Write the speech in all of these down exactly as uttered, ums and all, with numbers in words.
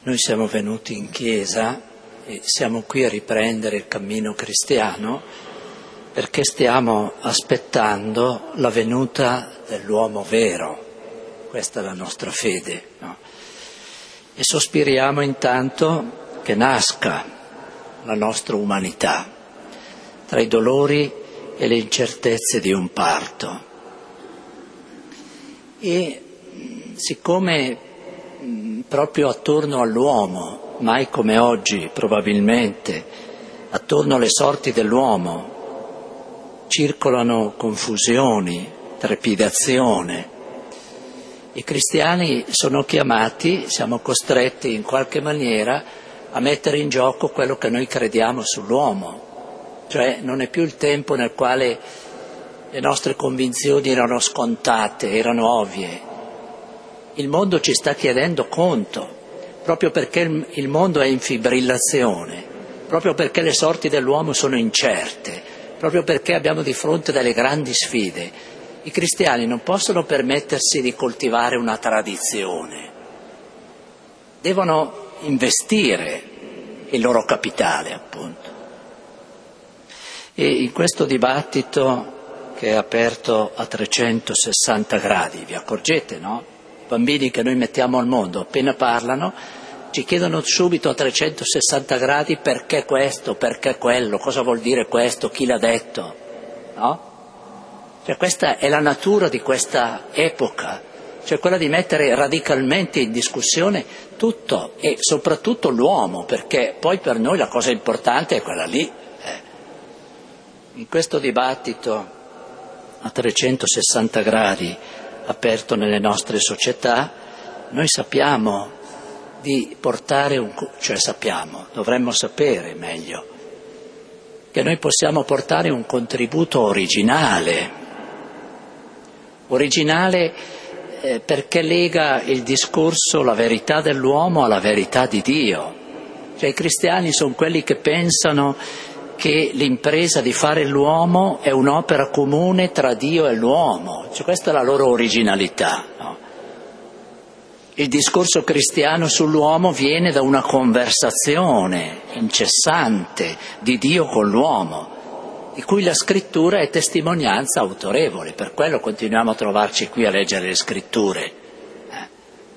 Noi siamo venuti in chiesa e siamo qui a riprendere il cammino cristiano perché stiamo aspettando la venuta dell'uomo vero. Questa è la nostra fede, no? E sospiriamo intanto che nasca la nostra umanità tra i dolori e le incertezze di un parto. E siccome proprio attorno all'uomo, mai come oggi probabilmente, attorno alle sorti dell'uomo circolano confusioni, trepidazione, i cristiani sono chiamati, siamo costretti in qualche maniera a mettere in gioco quello che noi crediamo sull'uomo. Cioè non è più il tempo nel quale le nostre convinzioni erano scontate, erano ovvie. Il mondo ci sta chiedendo conto, proprio perché il mondo è in fibrillazione, proprio perché le sorti dell'uomo sono incerte, proprio perché abbiamo di fronte delle grandi sfide. I cristiani non possono permettersi di coltivare una tradizione, devono investire il loro capitale, appunto. E in questo dibattito che è aperto a trecentosessanta gradi, vi accorgete, no? I bambini che noi mettiamo al mondo, appena parlano, ci chiedono subito a trecentosessanta gradi perché questo, perché quello, cosa vuol dire questo, chi l'ha detto, no? Cioè questa è la natura di questa epoca, cioè quella di mettere radicalmente in discussione tutto e soprattutto l'uomo, perché poi per noi la cosa importante è quella lì. Eh. In questo dibattito a trecentosessanta gradi aperto nelle nostre società, noi sappiamo di portare un, cioè sappiamo, dovremmo sapere meglio, che noi possiamo portare un contributo originale, originale eh, perché lega il discorso, la verità dell'uomo alla verità di Dio. Cioè i cristiani sono quelli che pensano che l'impresa di fare l'uomo è un'opera comune tra Dio e l'uomo, cioè questa è la loro originalità, no? Il discorso cristiano sull'uomo viene da una conversazione incessante di Dio con l'uomo, di cui la scrittura è testimonianza autorevole, per quello continuiamo a trovarci qui a leggere le scritture. Eh.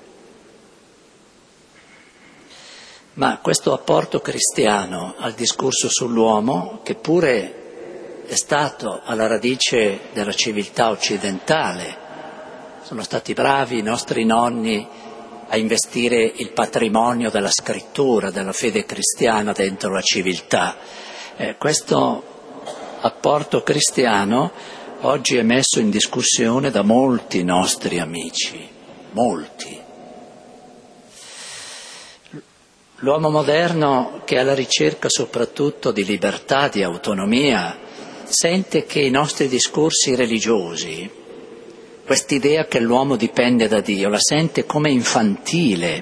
Ma questo apporto cristiano al discorso sull'uomo, che pure è stato alla radice della civiltà occidentale, sono stati bravi i nostri nonni a investire il patrimonio della scrittura, della fede cristiana dentro la civiltà. Eh, questo apporto cristiano oggi è messo in discussione da molti nostri amici, molti. L'uomo moderno, che è alla ricerca soprattutto di libertà, di autonomia, sente che i nostri discorsi religiosi, quest'idea che l'uomo dipende da Dio, la sente come infantile,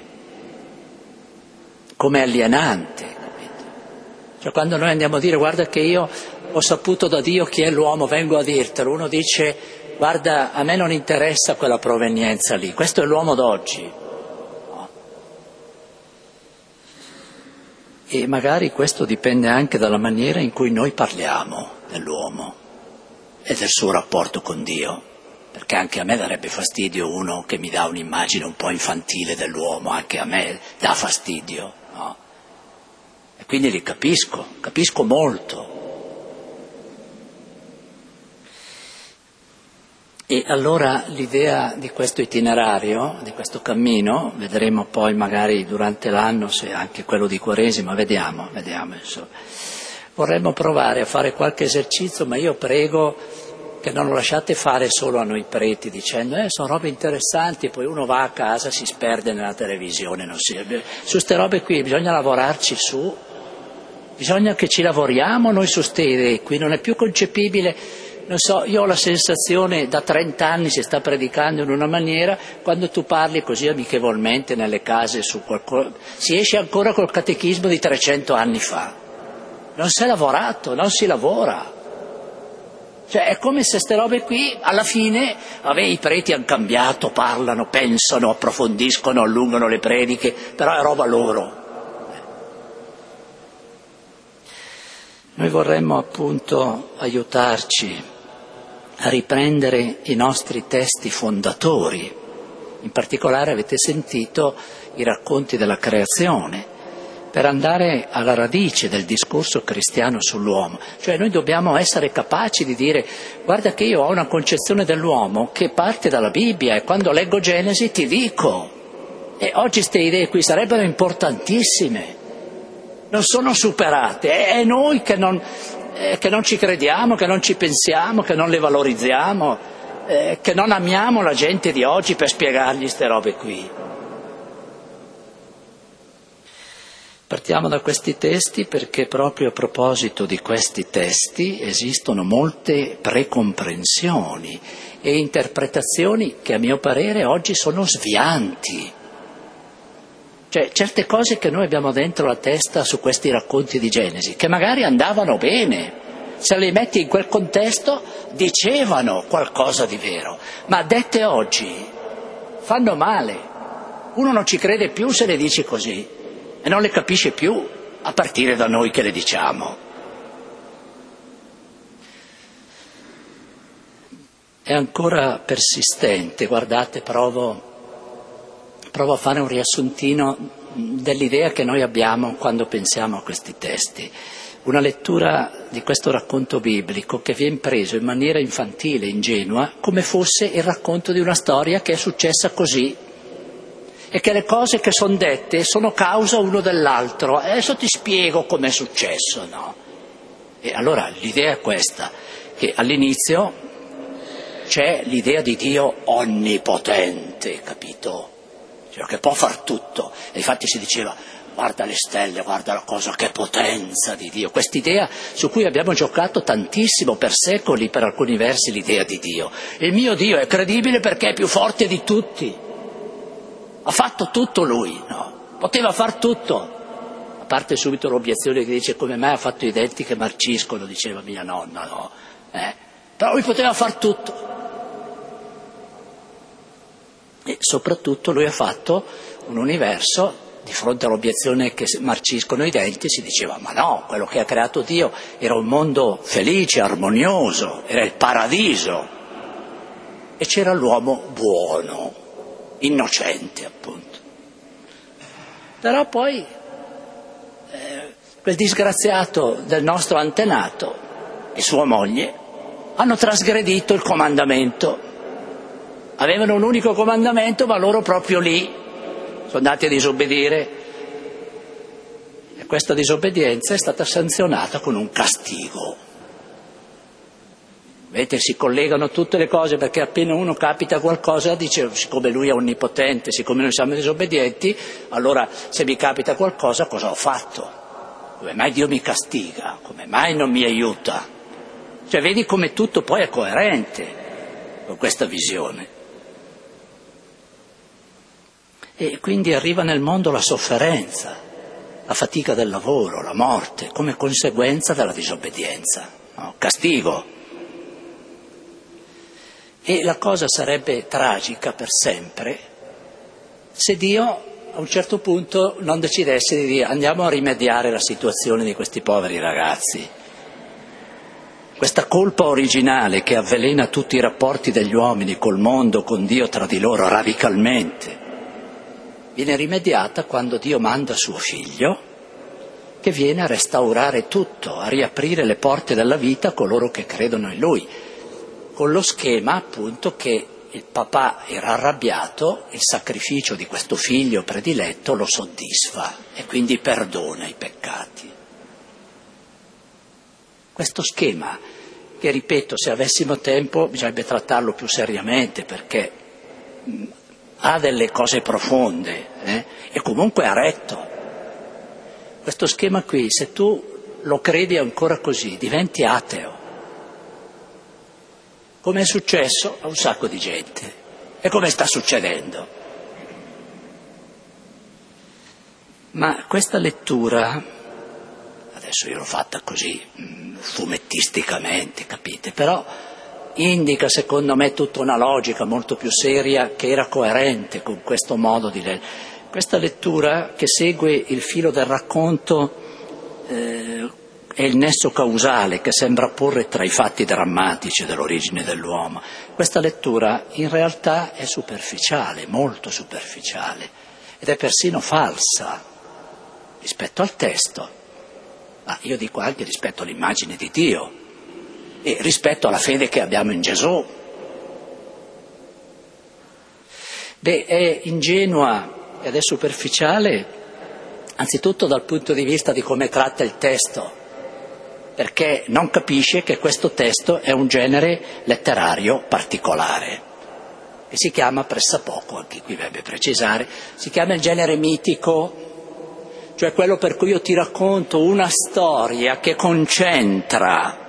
come alienante. Capito? Cioè quando noi andiamo a dire guarda che io ho saputo da Dio chi è l'uomo, vengo a dirtelo, uno dice guarda a me non interessa quella provenienza lì, questo è l'uomo d'oggi. No. E magari questo dipende anche dalla maniera in cui noi parliamo dell'uomo e del suo rapporto con Dio. Perché anche a me darebbe fastidio uno che mi dà un'immagine un po' infantile dell'uomo, anche a me dà fastidio, no? E quindi li capisco, capisco molto. E allora l'idea di questo itinerario, di questo cammino, vedremo poi magari durante l'anno se anche quello di Quaresima, vediamo, vediamo insomma. Vorremmo provare a fare qualche esercizio, ma io prego che non lo lasciate fare solo a noi preti dicendo eh, sono robe interessanti, poi uno va a casa, si sperde nella televisione, non si... su queste robe qui bisogna lavorarci su, bisogna che ci lavoriamo noi su queste idee qui, non è più concepibile, non so, io ho la sensazione da trent'anni si sta predicando in una maniera, quando tu parli così amichevolmente nelle case su qualcosa, si esce ancora col catechismo di trecento anni fa, non si è lavorato, non si lavora. Cioè è come se queste robe qui, alla fine, vabbè, i preti hanno cambiato, parlano, pensano, approfondiscono, allungano le prediche, però è roba loro. Noi vorremmo appunto aiutarci a riprendere i nostri testi fondatori. In particolare avete sentito i racconti della creazione, per andare alla radice del discorso cristiano sull'uomo. Cioè noi dobbiamo essere capaci di dire: guarda che io ho una concezione dell'uomo che parte dalla Bibbia, e quando leggo Genesi ti dico. E oggi queste idee qui sarebbero importantissime, non sono superate, è noi che non, eh, che non ci crediamo, che non ci pensiamo, che non le valorizziamo, eh, che non amiamo la gente di oggi per spiegargli queste robe qui. Partiamo da questi testi perché proprio a proposito di questi testi esistono molte precomprensioni e interpretazioni che a mio parere oggi sono svianti. Cioè certe cose che noi abbiamo dentro la testa su questi racconti di Genesi, che magari andavano bene, se le metti in quel contesto dicevano qualcosa di vero, ma dette oggi fanno male. Uno non ci crede più se le dici così. E non le capisce più, a partire da noi che le diciamo. È ancora persistente, guardate, provo, provo a fare un riassuntino dell'idea che noi abbiamo quando pensiamo a questi testi. Una lettura di questo racconto biblico che viene preso in maniera infantile, ingenua, come fosse il racconto di una storia che è successa così, e che le cose che sono dette sono causa uno dell'altro. Adesso ti spiego com'è successo, no? E allora l'idea è questa, che all'inizio c'è l'idea di Dio onnipotente, capito? Cioè che può far tutto. E infatti si diceva: guarda le stelle, guarda la cosa, che potenza di Dio. Quest'idea su cui abbiamo giocato tantissimo per secoli, per alcuni versi, l'idea di Dio. Il mio Dio è credibile perché è più forte di tutti. Ha fatto tutto lui, no? Poteva far tutto. A parte subito l'obiezione che dice: come mai ha fatto i denti che marciscono, diceva mia nonna, no? Eh? Però lui poteva far tutto. E soprattutto lui ha fatto un universo, di fronte all'obiezione che marciscono i denti, si diceva: ma no, quello che ha creato Dio era un mondo felice, armonioso, era il paradiso. E c'era l'uomo buono, innocente appunto. Però poi eh, quel disgraziato del nostro antenato e sua moglie hanno trasgredito il comandamento. Avevano un unico comandamento, ma loro proprio lì sono andati a disobbedire, e questa disobbedienza è stata sanzionata con un castigo. Vedete, si collegano tutte le cose, perché appena uno capita qualcosa dice: siccome lui è onnipotente, siccome noi siamo disobbedienti, allora se mi capita qualcosa cosa ho fatto? Come mai Dio mi castiga? Come mai non mi aiuta? Cioè vedi come tutto poi è coerente con questa visione. E quindi arriva nel mondo la sofferenza, la fatica del lavoro, la morte, come conseguenza della disobbedienza, no? Castigo. E la cosa sarebbe tragica per sempre se Dio a un certo punto non decidesse di dire: andiamo a rimediare la situazione di questi poveri ragazzi. Questa colpa originale che avvelena tutti i rapporti degli uomini col mondo, con Dio, tra di loro radicalmente, viene rimediata quando Dio manda suo figlio, che viene a restaurare tutto, a riaprire le porte della vita a coloro che credono in Lui, con lo schema appunto che il papà era arrabbiato, il sacrificio di questo figlio prediletto lo soddisfa e quindi perdona i peccati. Questo schema, che ripeto, se avessimo tempo bisognerebbe trattarlo più seriamente, perché ha delle cose profonde, eh? E comunque ha retto. Questo schema qui, se tu lo credi ancora così, diventi ateo. Come è successo a un sacco di gente e come sta succedendo. Ma questa lettura, adesso io l'ho fatta così, fumettata, artisticamente, capite? Però indica, secondo me, tutta una logica molto più seria che era coerente con questo modo di leggere. Questa lettura che segue il filo del racconto eh, è il nesso causale che sembra porre tra i fatti drammatici dell'origine dell'uomo. Questa lettura in realtà è superficiale, molto superficiale, ed è persino falsa rispetto al testo, ma io dico anche rispetto all'immagine di Dio e rispetto alla fede che abbiamo in Gesù. Beh, è ingenua ed è superficiale anzitutto dal punto di vista di come tratta il testo, perché non capisce che questo testo è un genere letterario particolare, che si chiama pressappoco, anche qui dovrebbe precisare, si chiama il genere mitico, cioè quello per cui io ti racconto una storia che concentra,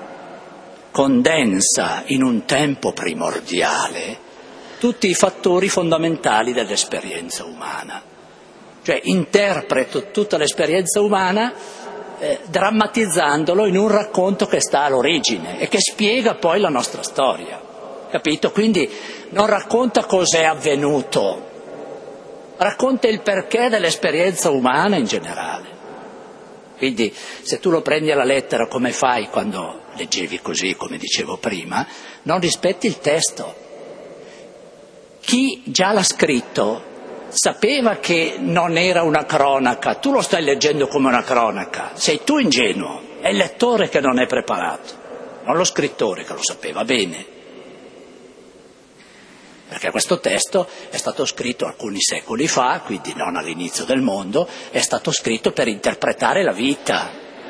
condensa in un tempo primordiale tutti i fattori fondamentali dell'esperienza umana. Cioè interpreto tutta l'esperienza umana eh, drammatizzandolo in un racconto che sta all'origine e che spiega poi la nostra storia, capito? Quindi non racconta cos'è avvenuto, racconta il perché dell'esperienza umana in generale. Quindi se tu lo prendi alla lettera come fai quando leggevi così, come dicevo prima, non rispetti il testo. Chi già l'ha scritto sapeva che non era una cronaca, tu lo stai leggendo come una cronaca, sei tu ingenuo, è il lettore che non è preparato, non lo scrittore che lo sapeva bene. Perché questo testo è stato scritto alcuni secoli fa, quindi non all'inizio del mondo, è stato scritto per interpretare la vita.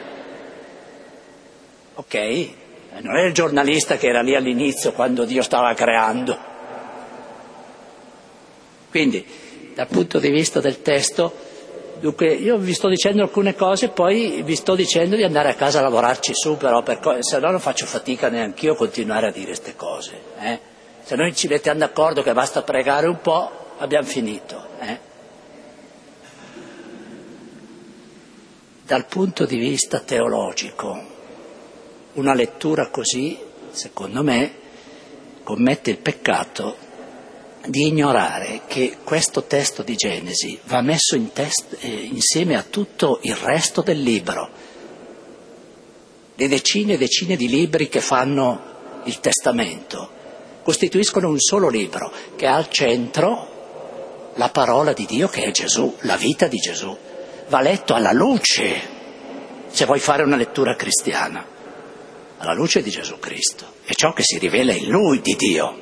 Ok? Non è il giornalista che era lì all'inizio quando Dio stava creando. Quindi, dal punto di vista del testo, dunque io vi sto dicendo alcune cose, poi vi sto dicendo di andare a casa a lavorarci su, però per co- se no non faccio fatica neanch'io a continuare a dire queste cose. Eh? Se noi ci mettiamo d'accordo che basta pregare un po', abbiamo finito. Eh? Dal punto di vista teologico, una lettura così, secondo me, commette il peccato di ignorare che questo testo di Genesi va messo in test, eh, insieme a tutto il resto del libro, le decine e decine di libri che fanno il Testamento, costituiscono un solo libro che ha al centro la parola di Dio che è Gesù, la vita di Gesù. Va letto alla luce, se vuoi fare una lettura cristiana, alla luce di Gesù Cristo, è ciò che si rivela in Lui di Dio.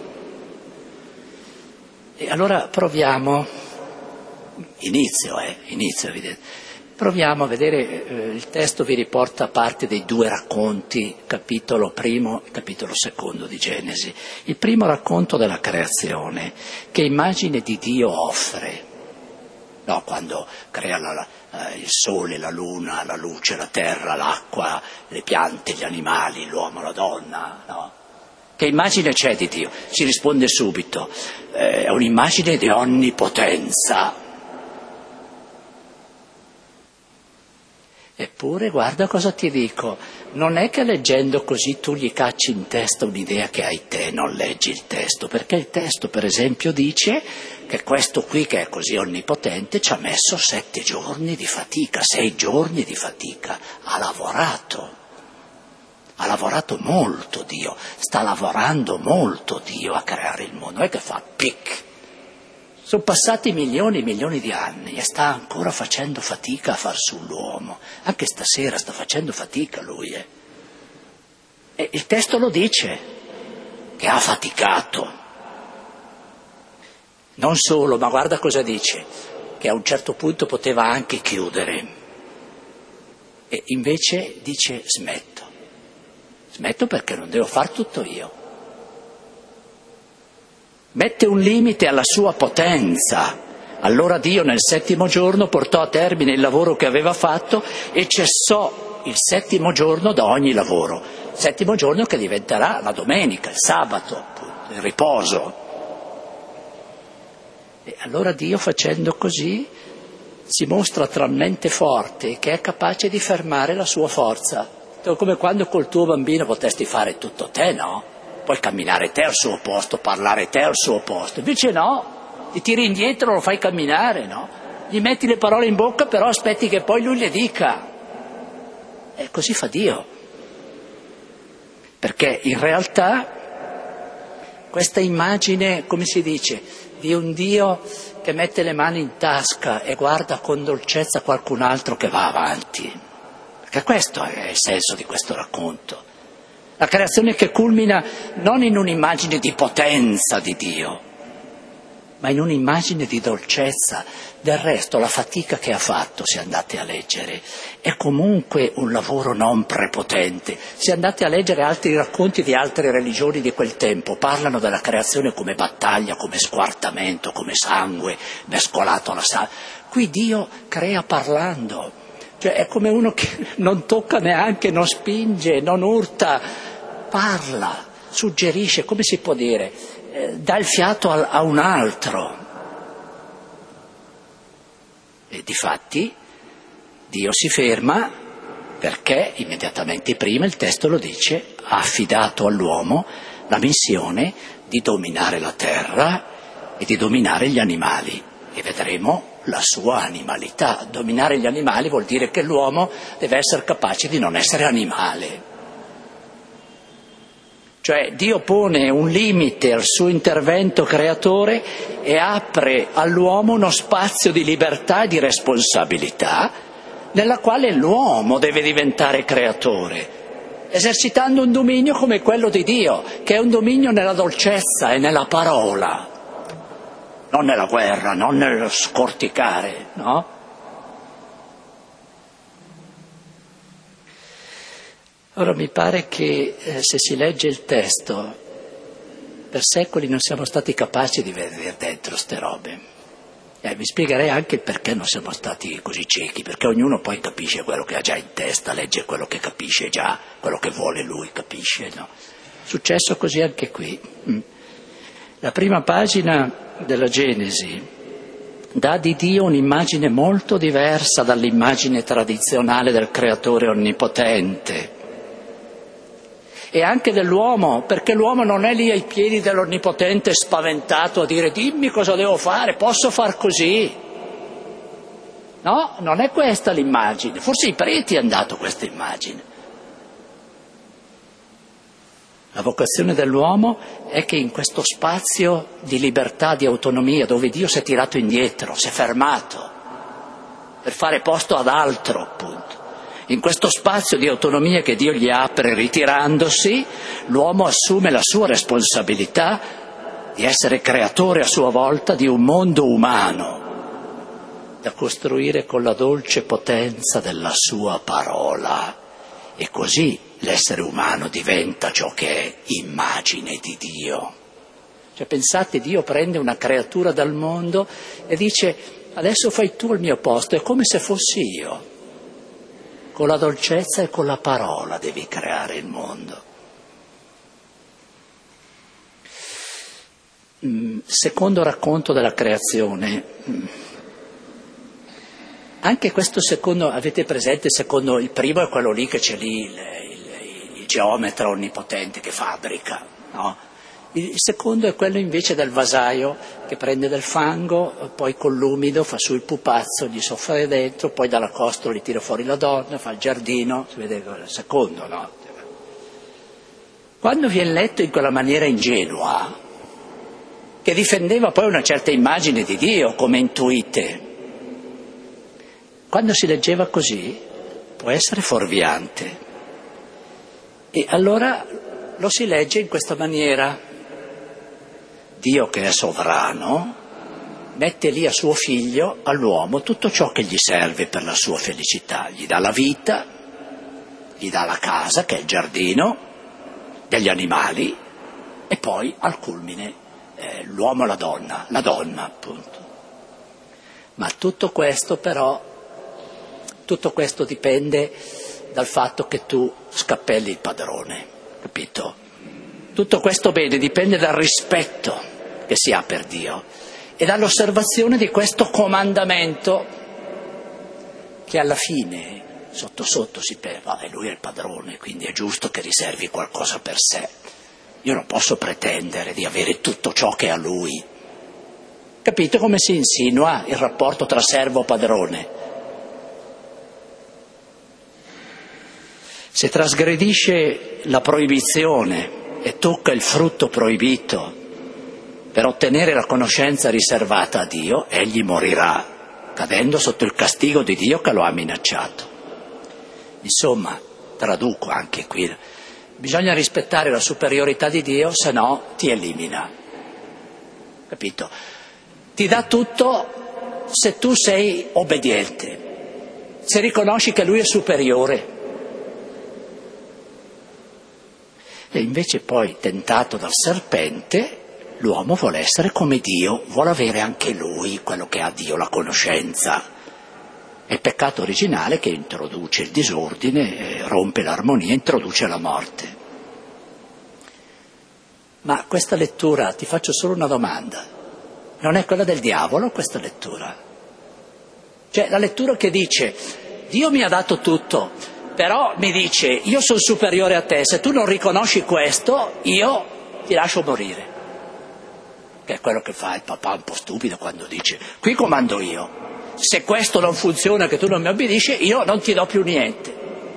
E allora proviamo, inizio, eh, inizio evidente, proviamo a vedere, eh, il testo vi riporta parte dei due racconti, capitolo primo e capitolo secondo di Genesi. Il primo racconto della creazione, che immagine di Dio offre, no, quando crea la, eh, il sole, la luna, la luce, la terra, l'acqua, le piante, gli animali, l'uomo, la donna, no? Che immagine c'è di Dio? Ci risponde subito, è un'immagine di onnipotenza. Eppure guarda cosa ti dico, non è che leggendo così tu gli cacci in testa un'idea che hai te, non leggi il testo, perché il testo per esempio dice che questo qui che è così onnipotente ci ha messo sette giorni di fatica, sei giorni di fatica, ha lavorato. Ha lavorato molto Dio, sta lavorando molto Dio a creare il mondo, non è che fa pic. Sono passati milioni e milioni di anni e sta ancora facendo fatica a far su l'uomo, anche stasera sta facendo fatica lui. Eh. E il testo lo dice, che ha faticato. Non solo, ma guarda cosa dice, che a un certo punto poteva anche chiudere. E invece dice smetto. Smetto perché non devo far tutto io. Mette un limite alla sua potenza. Allora Dio nel settimo giorno portò a termine il lavoro che aveva fatto e cessò il settimo giorno da ogni lavoro. Il settimo giorno che diventerà la domenica, il sabato, appunto, il riposo. E allora Dio, facendo così, si mostra talmente forte che è capace di fermare la sua forza. Come quando col tuo bambino potresti fare tutto te, no? Puoi camminare te al suo posto, parlare te al suo posto. Invece no, ti tiri indietro, lo fai camminare, no? Gli metti le parole in bocca, però aspetti che poi lui le dica. E così fa Dio. Perché in realtà questa immagine, come si dice, di un Dio che mette le mani in tasca e guarda con dolcezza qualcun altro che va avanti. Perché questo è il senso di questo racconto. La creazione che culmina non in un'immagine di potenza di Dio, ma in un'immagine di dolcezza. Del resto la fatica che ha fatto, se andate a leggere, è comunque un lavoro non prepotente. Se andate a leggere altri racconti di altre religioni di quel tempo, parlano della creazione come battaglia, come squartamento, come sangue mescolato alla sangue. Qui Dio crea parlando. Cioè è come uno che non tocca neanche, non spinge, non urta, parla, suggerisce, come si può dire, eh, dà il fiato a, a un altro. E difatti Dio si ferma perché immediatamente prima il testo lo dice, ha affidato all'uomo la missione di dominare la terra e di dominare gli animali. E vedremo la sua animalità. Dominare gli animali vuol dire che l'uomo deve essere capace di non essere animale. Cioè Dio pone un limite al suo intervento creatore e apre all'uomo uno spazio di libertà e di responsabilità nella quale l'uomo deve diventare creatore, esercitando un dominio come quello di Dio, che è un dominio nella dolcezza e nella parola. Non nella guerra, non nello scorticare, no? Ora mi pare che eh, se si legge il testo, per secoli non siamo stati capaci di vedere dentro ste robe. Eh, vi spiegherei anche il perché non siamo stati così ciechi, perché ognuno poi capisce quello che ha già in testa, legge quello che capisce già, quello che vuole lui capisce, no? È successo così anche qui. Mm. La prima pagina della Genesi dà di Dio un'immagine molto diversa dall'immagine tradizionale del creatore onnipotente e anche dell'uomo, perché l'uomo non è lì ai piedi dell'onnipotente spaventato a dire dimmi cosa devo fare, posso far così? No, non è questa l'immagine, forse i preti hanno dato questa immagine. La vocazione dell'uomo è che in questo spazio di libertà, di autonomia, dove Dio si è tirato indietro, si è fermato per fare posto ad altro, appunto, in questo spazio di autonomia che Dio gli apre ritirandosi, l'uomo assume la sua responsabilità di essere creatore a sua volta di un mondo umano da costruire con la dolce potenza della sua parola. E così l'essere umano diventa ciò che è immagine di Dio. Cioè pensate, Dio prende una creatura dal mondo e dice adesso fai tu il mio posto, è come se fossi io. Con la dolcezza e con la parola devi creare il mondo. Secondo racconto della creazione. Anche questo secondo, avete presente, secondo il primo è quello lì che c'è lì il, il, il geometra onnipotente che fabbrica, no? Il secondo è quello invece del vasaio che prende del fango, poi con l'umido fa su il pupazzo, gli soffia dentro, poi dalla costola gli tira fuori la donna, fa il giardino, si vede il secondo, no? Quando viene letto in quella maniera ingenua, che difendeva poi una certa immagine di Dio, come intuite, quando si leggeva così può essere fuorviante. E allora lo si legge in questa maniera. Dio che è sovrano mette lì a suo figlio, all'uomo, tutto ciò che gli serve per la sua felicità. Gli dà la vita, gli dà la casa, che è il giardino, degli animali, e poi al culmine eh, l'uomo e la donna, la donna appunto. Ma tutto questo però, tutto questo dipende dal fatto che tu scappelli il padrone, capito? Tutto questo bene dipende dal rispetto che si ha per Dio e dall'osservazione di questo comandamento che alla fine sotto sotto si pensa, e lui è il padrone, quindi è giusto che riservi qualcosa per sé. Io non posso pretendere di avere tutto ciò che ha lui. Capite come si insinua il rapporto tra servo e padrone? Se trasgredisce la proibizione e tocca il frutto proibito per ottenere la conoscenza riservata a Dio, egli morirà, cadendo sotto il castigo di Dio che lo ha minacciato. Insomma, traduco anche qui, bisogna rispettare la superiorità di Dio, se no ti elimina. Capito? Ti dà tutto se tu sei obbediente, se riconosci che Lui è superiore. E invece poi, tentato dal serpente, l'uomo vuole essere come Dio, vuole avere anche lui quello che ha Dio, la conoscenza. È il peccato originale che introduce il disordine, rompe l'armonia, introduce la morte. Ma questa lettura, ti faccio solo una domanda, non è quella del diavolo questa lettura? Cioè la lettura che dice, Dio mi ha dato tutto, però mi dice, io sono superiore a te, se tu non riconosci questo, io ti lascio morire. Che è quello che fa il papà un po' stupido quando dice, qui comando io, se questo non funziona, che tu non mi obbedisci, io non ti do più niente.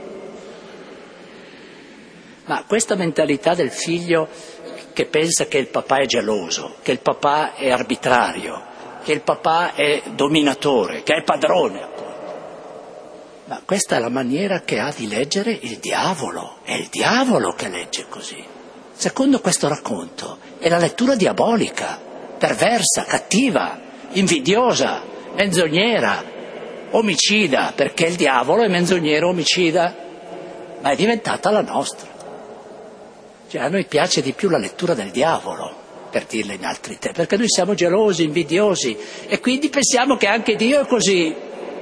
Ma questa mentalità del figlio che pensa che il papà è geloso, che il papà è arbitrario, che il papà è dominatore, che è padrone, appunto. Ma questa è la maniera che ha di leggere il diavolo, è il diavolo che legge così. Secondo questo racconto è la lettura diabolica, perversa, cattiva, invidiosa, menzognera, omicida, perché il diavolo è menzognero, omicida, ma è diventata la nostra. Cioè a noi piace di più la lettura del diavolo, per dirla in altri termini, perché noi siamo gelosi, invidiosi e quindi pensiamo che anche Dio è così.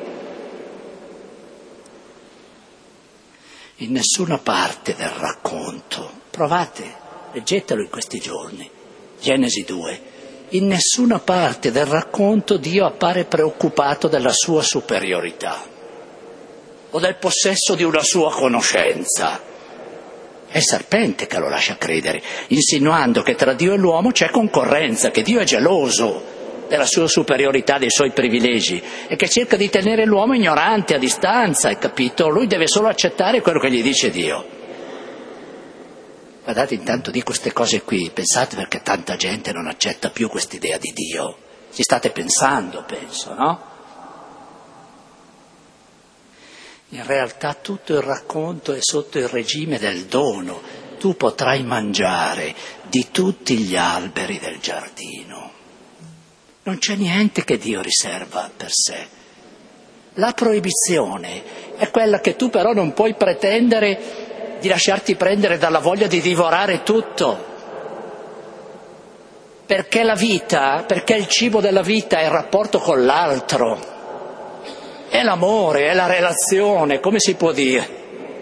In nessuna parte del racconto, provate, leggetelo in questi giorni, Genesi due, in nessuna parte del racconto Dio appare preoccupato della sua superiorità o del possesso di una sua conoscenza. È il serpente che lo lascia credere, insinuando che tra Dio e l'uomo c'è concorrenza, che Dio è geloso della sua superiorità, dei suoi privilegi, e che cerca di tenere l'uomo ignorante, a distanza, hai capito? Lui deve solo accettare quello che gli dice Dio. Guardate, intanto dico queste cose qui, pensate perché tanta gente non accetta più quest'idea di Dio. Ci state pensando, penso, no? In realtà tutto il racconto è sotto il regime del dono. Tu potrai mangiare di tutti gli alberi del giardino. Non c'è niente che Dio riserva per sé. La proibizione è quella che tu però non puoi pretendere di lasciarti prendere dalla voglia di divorare tutto. Perché la vita, perché il cibo della vita è il rapporto con l'altro. È l'amore, è la relazione, come si può dire?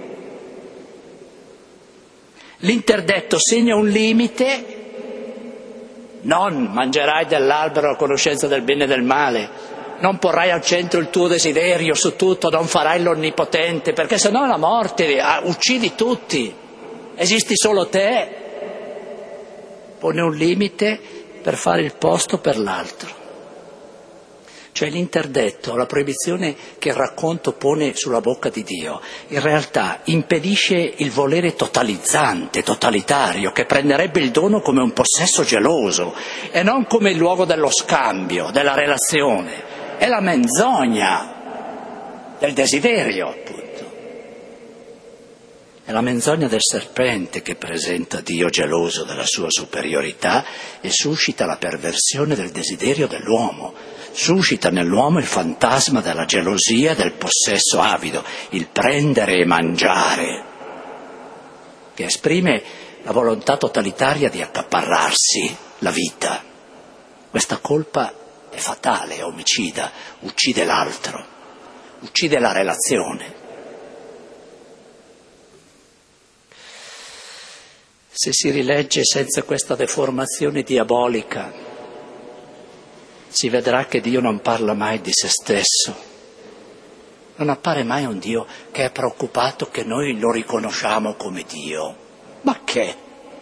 L'interdetto segna un limite, non mangerai dell'albero la conoscenza del bene e del male, non porrai al centro il tuo desiderio su tutto, non farai l'onnipotente, perché sennò è la morte, uccidi tutti, esisti solo te. Pone un limite per fare il posto per l'altro. Cioè l'interdetto, la proibizione che il racconto pone sulla bocca di Dio, in realtà impedisce il volere totalizzante, totalitario, che prenderebbe il dono come un possesso geloso e non come il luogo dello scambio, della relazione. È la menzogna del desiderio, appunto. È la menzogna del serpente che presenta Dio geloso della sua superiorità e suscita la perversione del desiderio dell'uomo. Suscita nell'uomo il fantasma della gelosia, del possesso avido, il prendere e mangiare, che esprime la volontà totalitaria di accaparrarsi la vita. Questa colpa è fatale, è omicida, uccide l'altro, uccide la relazione. Se si rilegge senza questa deformazione diabolica, si vedrà che Dio non parla mai di se stesso, Non appare mai un Dio che è preoccupato che noi lo riconosciamo come Dio. Ma che?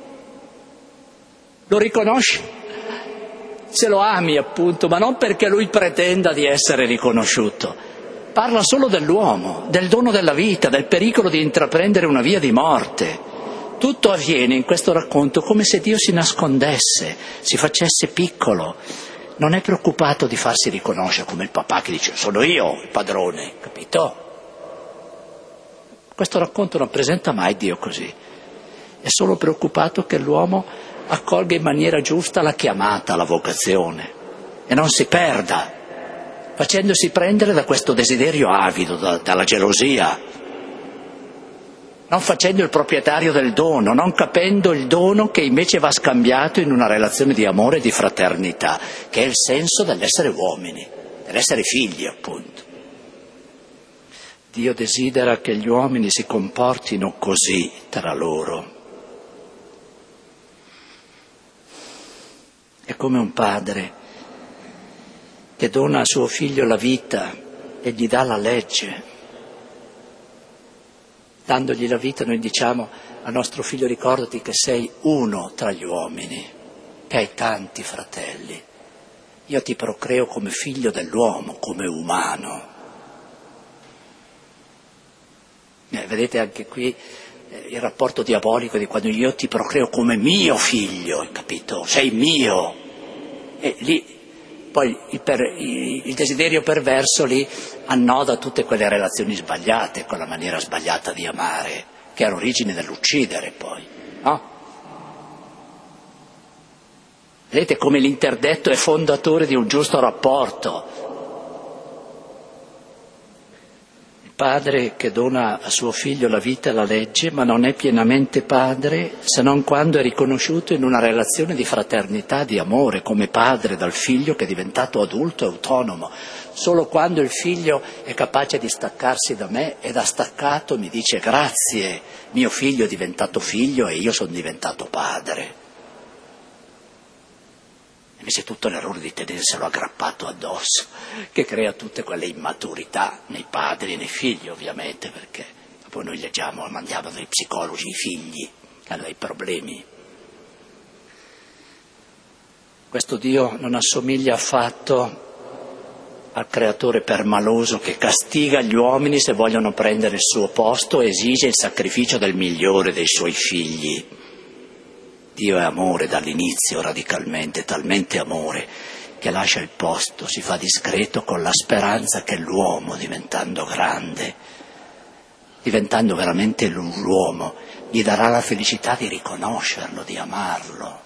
Lo riconosci? Se lo ami, appunto, ma non perché lui pretenda di essere riconosciuto. Parla solo dell'uomo, del dono della vita, del pericolo di intraprendere una via di morte. Tutto avviene in questo racconto come se Dio si nascondesse, si facesse piccolo. Non è preoccupato di farsi riconoscere come il papà che dice sono io il padrone, capito? Questo racconto non presenta mai Dio così. È solo preoccupato che l'uomo accolga in maniera giusta la chiamata, la vocazione e non si perda, facendosi prendere da questo desiderio avido, da, dalla gelosia, non facendo il proprietario del dono, non capendo il dono che invece va scambiato in una relazione di amore e di fraternità, che è il senso dell'essere uomini, dell'essere figli, appunto. Dio desidera che gli uomini si comportino così tra loro. È come un padre che dona a suo figlio la vita e gli dà la legge. Dandogli la vita noi diciamo al nostro figlio ricordati che sei uno tra gli uomini, che hai tanti fratelli. Io ti procreo come figlio dell'uomo, come umano. Eh, vedete anche qui eh, il rapporto diabolico di quando io ti procreo come mio figlio, capito? Sei mio. E lì poi il, per, il desiderio perverso lì annoda tutte quelle relazioni sbagliate, quella maniera sbagliata di amare, che è all'origine dell'uccidere poi, no? Vedete come l'interdetto è fondatore di un giusto rapporto. Il padre che dona a suo figlio la vita e la legge, ma non è pienamente padre se non quando è riconosciuto in una relazione di fraternità, di amore, come padre dal figlio che è diventato adulto e autonomo. Solo quando il figlio è capace di staccarsi da me e da staccato mi dice grazie, mio figlio è diventato figlio e io sono diventato padre. Invece tutto l'errore di tenerselo aggrappato addosso, che crea tutte quelle immaturità nei padri e nei figli, ovviamente, perché poi noi leggiamo, mandiamo dai psicologi i figli che hanno dei problemi. Questo Dio non assomiglia affatto al creatore permaloso che castiga gli uomini se vogliono prendere il suo posto e esige il sacrificio del migliore dei suoi figli. Dio è amore dall'inizio, radicalmente, talmente amore che lascia il posto, si fa discreto con la speranza che l'uomo, diventando grande, diventando veramente l'uomo, gli darà la felicità di riconoscerlo, di amarlo.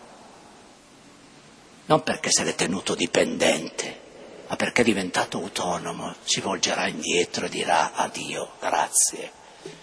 Non perché se l'è tenuto dipendente, ma perché è diventato autonomo, si volgerà indietro e dirà a Dio grazie.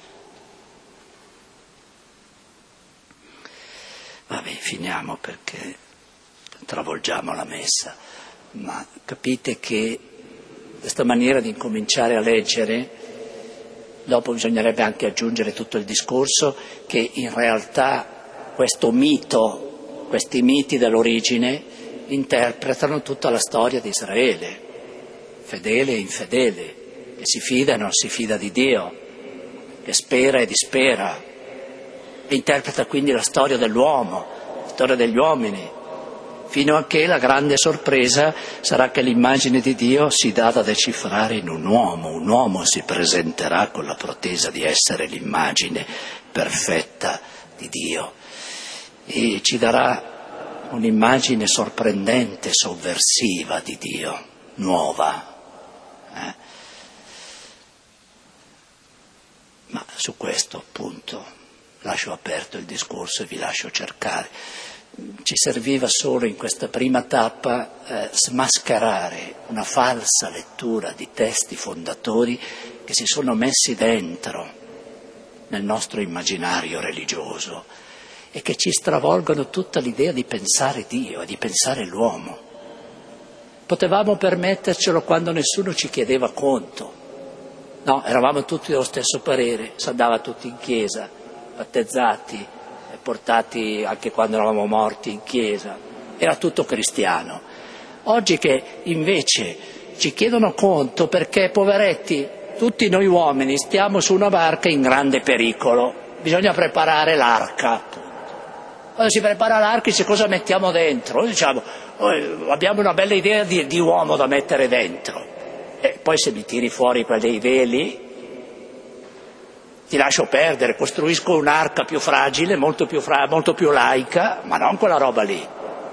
Vabbè, finiamo perché travolgiamo la messa, ma capite che questa maniera di incominciare a leggere, dopo bisognerebbe anche aggiungere tutto il discorso che in realtà questo mito, questi miti dell'origine interpretano tutta la storia di Israele, fedele e infedele, che si fida e non si fida di Dio, che spera e dispera. Interpreta quindi la storia dell'uomo, la storia degli uomini, fino a che la grande sorpresa sarà che l'immagine di Dio si dà da decifrare in un uomo. Un uomo si presenterà con la pretesa di essere l'immagine perfetta di Dio e ci darà un'immagine sorprendente, sovversiva di Dio, nuova. Eh? Ma su questo appunto lascio aperto il discorso e vi lascio cercare. Ci serviva solo in questa prima tappa eh, smascherare una falsa lettura di testi fondatori che si sono messi dentro nel nostro immaginario religioso e che ci stravolgono tutta l'idea di pensare Dio e di pensare l'uomo. Potevamo permettercelo quando nessuno ci chiedeva conto. No, eravamo tutti dello stesso parere, si andava tutti in chiesa, battezzati, portati anche quando eravamo morti in chiesa, era tutto cristiano. Oggi che invece ci chiedono conto perché, poveretti, tutti noi uomini stiamo su una barca in grande pericolo, bisogna preparare l'arca. Quando si prepara l'arca dice cosa mettiamo dentro? Noi diciamo, oh, abbiamo una bella idea di, di uomo da mettere dentro. E poi se mi tiri fuori quei veli, ti lascio perdere, costruisco un'arca più fragile, molto più, fra- molto più laica, ma non quella roba lì.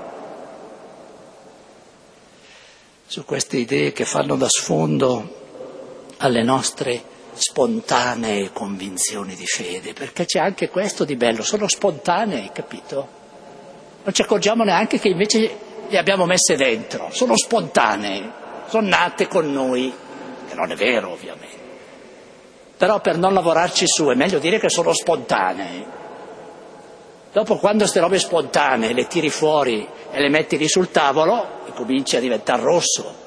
Su queste idee che fanno da sfondo alle nostre spontanee convinzioni di fede, perché c'è anche questo di bello, sono spontanei, capito? Non ci accorgiamo neanche che invece le abbiamo messe dentro, sono spontanee, sono nate con noi, che non è vero ovviamente. Però per non lavorarci su è meglio dire che sono spontanei. Dopo quando queste robe spontanee le tiri fuori e le metti lì sul tavolo, cominci a diventare rosso.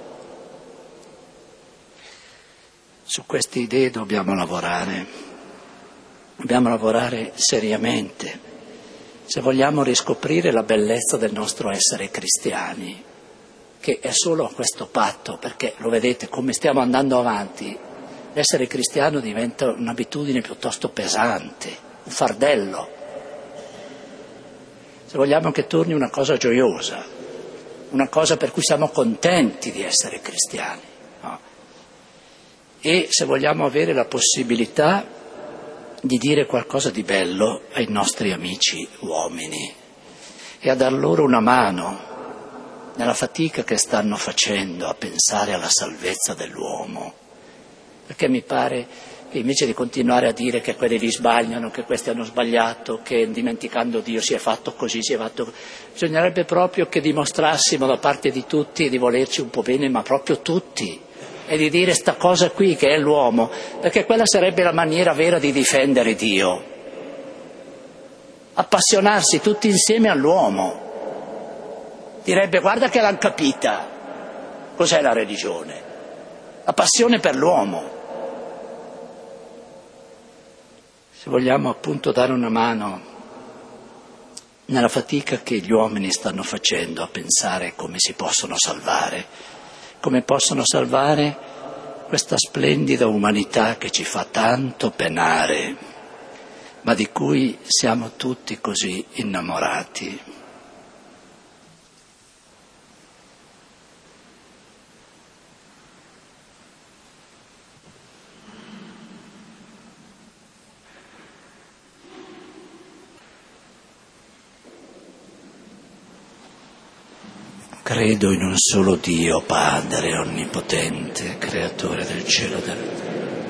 Su queste idee dobbiamo lavorare, dobbiamo lavorare seriamente, se vogliamo riscoprire la bellezza del nostro essere cristiani, che è solo questo patto, perché lo vedete come stiamo andando avanti, l'essere cristiano diventa un'abitudine piuttosto pesante, un fardello. Se vogliamo che torni una cosa gioiosa, una cosa per cui siamo contenti di essere cristiani, no? E se vogliamo avere la possibilità di dire qualcosa di bello ai nostri amici uomini e a dar loro una mano nella fatica che stanno facendo a pensare alla salvezza dell'uomo, perché mi pare che invece di continuare a dire che quelli lì sbagliano, che questi hanno sbagliato, che dimenticando Dio si è fatto così, si è fatto... bisognerebbe proprio che dimostrassimo da parte di tutti di volerci un po' bene, ma proprio tutti, e di dire sta cosa qui che è l'uomo, perché quella sarebbe la maniera vera di difendere Dio. Appassionarsi tutti insieme all'uomo. Direbbe guarda che l'hanno capita, cos'è la religione? La passione per l'uomo. Se vogliamo appunto dare una mano nella fatica che gli uomini stanno facendo a pensare come si possono salvare, come possono salvare questa splendida umanità che ci fa tanto penare, ma di cui siamo tutti così innamorati. Credo in un solo Dio, Padre onnipotente, creatore del cielo e della terra.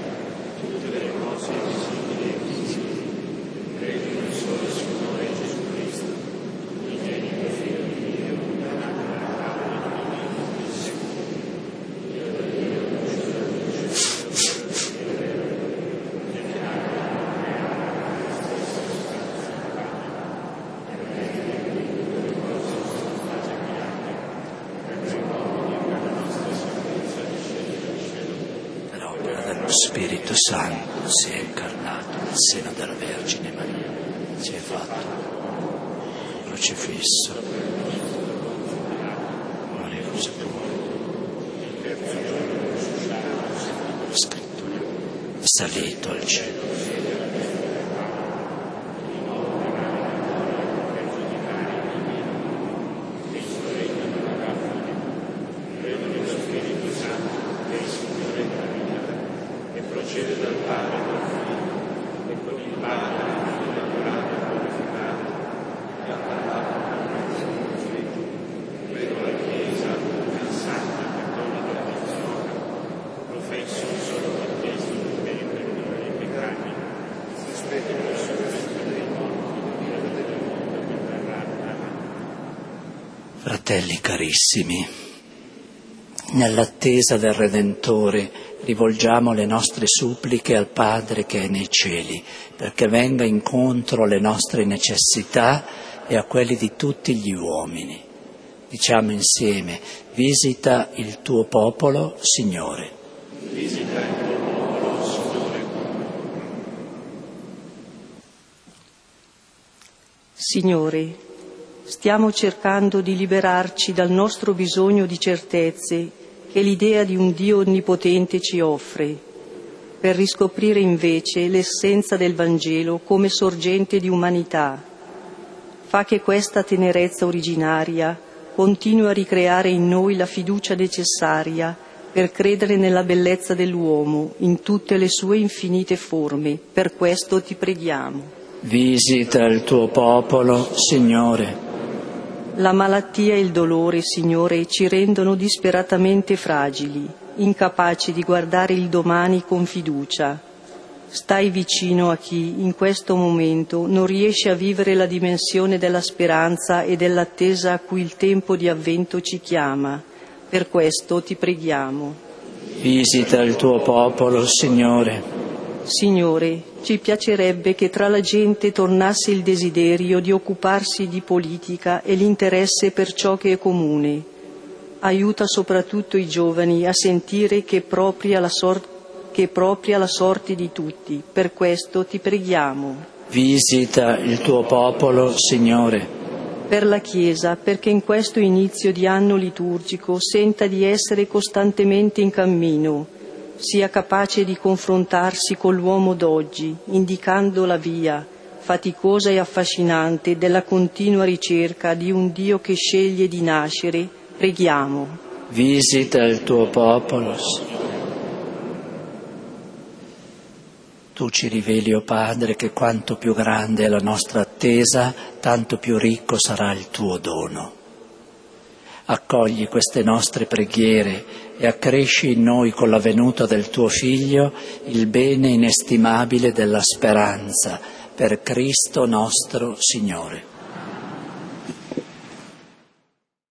Spirito Santo si è incarnato nel seno della Vergine Maria, si è fatto crocifisso, morire sepolto, scrittura, salito al cielo. Fratelli carissimi, nell'attesa del Redentore rivolgiamo le nostre suppliche al Padre che è nei cieli, perché venga incontro alle nostre necessità e a quelle di tutti gli uomini. Diciamo insieme, visita il tuo popolo, Signore. Visita il tuo popolo, Signore. Signore, stiamo cercando di liberarci dal nostro bisogno di certezze che l'idea di un Dio onnipotente ci offre per riscoprire invece l'essenza del Vangelo come sorgente di umanità. Fa che questa tenerezza originaria continui a ricreare in noi la fiducia necessaria per credere nella bellezza dell'uomo in tutte le sue infinite forme. Per questo ti preghiamo. Visita il tuo popolo, Signore. La malattia e il dolore, Signore, ci rendono disperatamente fragili, incapaci di guardare il domani con fiducia. Stai vicino a chi in questo momento non riesce a vivere la dimensione della speranza e dell'attesa a cui il tempo di avvento ci chiama. Per questo ti preghiamo. Visita il tuo popolo, Signore. Signore, ci piacerebbe che tra la gente tornasse il desiderio di occuparsi di politica e l'interesse per ciò che è comune. Aiuta soprattutto i giovani a sentire che è propria la sorte che è propria la sorte di tutti. Per questo ti preghiamo. Visita il tuo popolo, Signore. Per la Chiesa, perché in questo inizio di anno liturgico senta di essere costantemente in cammino, sia capace di confrontarsi con l'uomo d'oggi, indicando la via, faticosa e affascinante, della continua ricerca di un Dio che sceglie di nascere. Preghiamo. Visita il tuo popolo, Signore. Tu ci riveli, o Padre, che quanto più grande è la nostra attesa, tanto più ricco sarà il tuo dono. Accogli queste nostre preghiere e accresci in noi con la venuta del tuo Figlio il bene inestimabile della speranza, per Cristo nostro Signore.